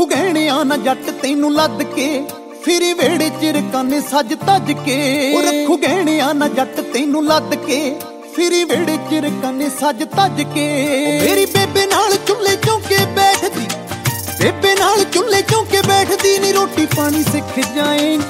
ਰੱਖੂ ਗਹਿਣਿਆਂ ਨਾ ਜੱਟ ਤੈਨੂੰ ਲੱਦ ਕੇ, ਫਿਰੀ ਵੇੜੇ ਚ ਰਕਾਨੇ ਸੱਜ ਤੱਜ ਕੇ। ਉਹ ਰੱਖੂ ਗਹਿਣਿਆਂ ਨਾ ਜੱਟ ਤੈਨੂੰ ਲੱਦ ਕੇ, ਫਿਰੀ ਵੇੜੇ ਚ ਰਕਾਨੇ ਸੱਜ ਤੱਜ ਕੇ। ਮੇਰੀ ਬੇਬੇ ਨਾਲ ਚੁੱਲ੍ਹੇ ਚੌਂਕੇ ਬੈਠਦੀ, ਬੇਬੇ ਨਾਲ ਚੁੱਲ੍ਹੇ ਚੌਂਕੇ ਬੈਠਦੀ ਨੀ ਰੋਟੀ ਪਾਣੀ ਸਿੱਖ ਜਾਏਂਗੀ।